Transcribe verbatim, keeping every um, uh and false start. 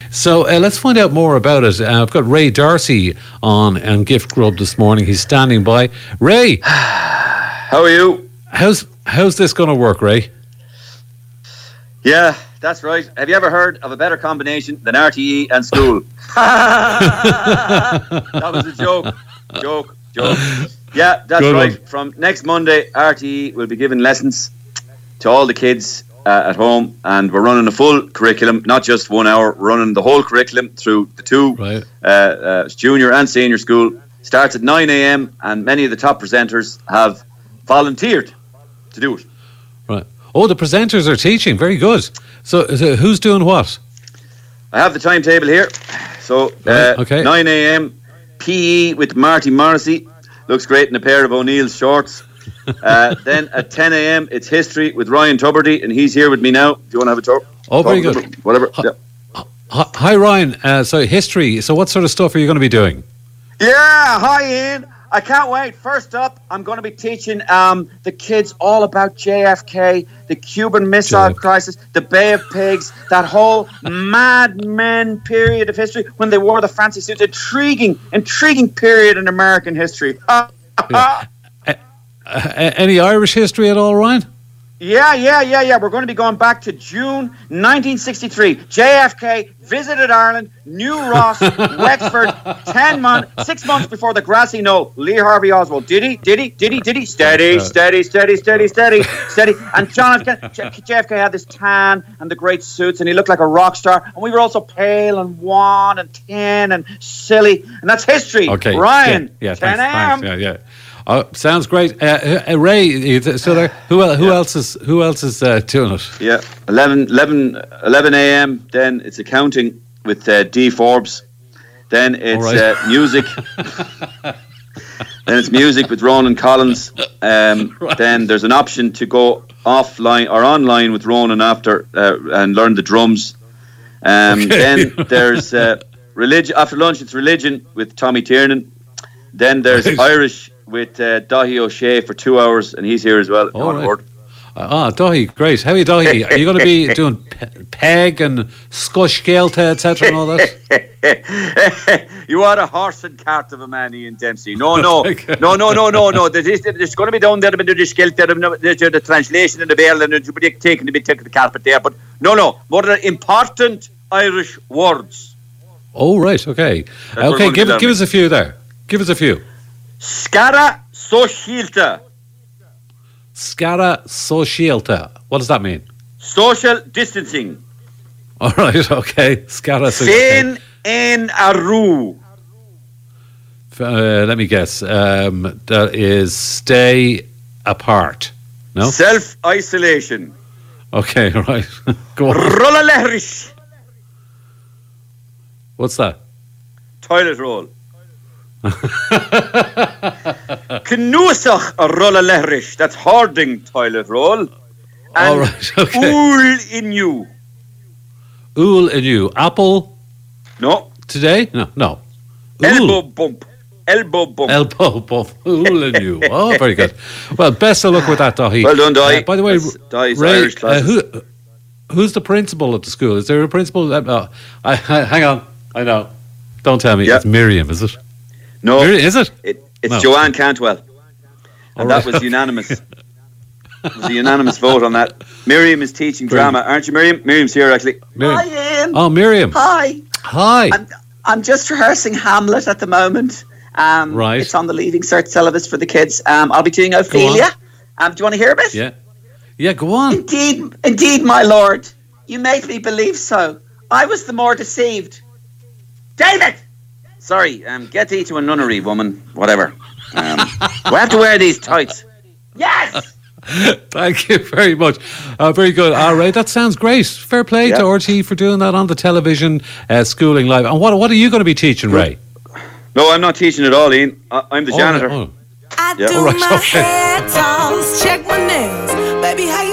So uh, let's find out more about it. Uh, I've got Ray Darcy on and Gift Grub this morning. He's standing by. Ray, how are you? How's how's this going to work, Ray? Yeah, that's right. Have you ever heard of a better combination than R T E and school? That was a joke. Joke, joke. Yeah, that's Good right. One. From next Monday, R T E will be giving lessons to all the kids uh, at home, and we're running a full curriculum, not just one hour. We're running the whole curriculum through the two right. uh, uh, junior and senior school. Starts at nine a.m. and many of the top presenters have volunteered to do it. Right. Oh, the presenters are teaching. Very good. So, so who's doing what? I have the timetable here. So, uh, right. okay. nine a.m. P E with Marty Morrissey. Looks great in a pair of O'Neill's shorts. Uh, then at ten a.m. it's history with Ryan Tuberty, and he's here with me now. Do you want to have a talk? Oh, very good. Whatever. Hi, yeah. hi Ryan. Uh, so history. So what sort of stuff are you going to be doing? Yeah, hi Ian. I can't wait. First up, I'm going to be teaching um, the kids all about J F K, the Cuban Missile J F K. Crisis, the Bay of Pigs, that whole Mad Men period of history when they wore the fancy suits. Intriguing, intriguing period in American history. Uh, yeah. uh, uh, any Irish history at all, Ryan? Yeah, yeah, yeah, yeah. We're going to be going back to June nineteen sixty-three. J F K visited Ireland, New Ross, Wexford, ten months, six months before the grassy knoll. Lee Harvey Oswald. Did he? Did he? Did he? Did he? Steady, steady, steady, steady, steady, steady. And John F. K, J F K had this tan and the great suits, and he looked like a rock star. And we were also pale and wan and thin and silly. And that's history. Okay. Ryan. Yeah, yeah ten a.m. Yeah, yeah. Oh, sounds great, uh, uh, Ray. So there, who who yeah. else is who else is uh, doing it? Yeah, eleven, eleven, eleven a.m. Then it's accounting with uh, D Forbes. Then it's right. uh, music. Then it's music with Ronan Collins. Um, right. Then there's an option to go offline or online with Ronan after uh, and learn the drums. Um, okay. Then there's uh, religion after lunch. It's religion with Tommy Tiernan. Then there's right. Irish with uh, Dahi O'Shea for two hours, and he's here as well. Oh, right. Ah, Dahi, great. How are you, Dahi? Are you going to be doing pe- peg and scush Gaelta, et cetera, and all that? You are a horse and cart of a man, Ian Dempsey. No, no, okay. no, no, no, no, no. There's, there's going to be down there, there's the, the translation and the bail, and the bit taking the bit taking the carpet there. But no, no, more than important Irish words. Oh, right, okay. That's okay, give give us a few there. Give us a few. Scara Socialta. Scara Socialta. What does that mean? Social distancing. All right, okay. Scara Socialta. Sin en aru. Uh, let me guess. Um, that is stay apart. No? Self-isolation. Okay, right. Go on. Rollalehrish. What's that? Toilet roll. Knusach a rollalehrish. That's hoarding toilet roll. And all right, okay. Ool in you. Ool in you. Apple? No. Today? No, no. Elbow bump. Elbow bump. Elbow bump. Ool in you. Oh, very good. Well, best of luck with that, Dahi. Well done, Dahi. Uh, by the way, Dahi's Ray, Irish uh, who, who's the principal at the school? Is there a principal? Uh, oh, I, I, hang on. I know. Don't tell me. Yep. It's Miriam, is it? No. Miriam, is it? it it's no. Joanne Cantwell. And right. that was unanimous. It was a unanimous vote on that. Miriam is teaching Brilliant. drama, aren't you, Miriam? Miriam's here, actually. Miriam. Hi, Ian. Oh, Miriam. Hi. Hi. I'm, I'm just rehearsing Hamlet at the moment. Um, right. It's on the Leaving Cert syllabus for the kids. Um, I'll be doing Ophelia. Um, do you want to hear a bit? Yeah. Yeah, go on. Indeed, indeed, my lord. You make me believe so. I was the more deceived. David! Sorry, um, get thee to a nunnery, woman. Whatever. Um, we have to wear these tights. Yes! Thank you very much. Uh, very good. All right, that sounds great. Fair play yep. to R T for doing that on the television, uh, schooling live. And what what are you going to be teaching, Ray? No, I'm not teaching at all, Ian. I, I'm the oh, janitor. Oh. I yep. do oh, right, my okay. hair tones, check my nails. Baby, how you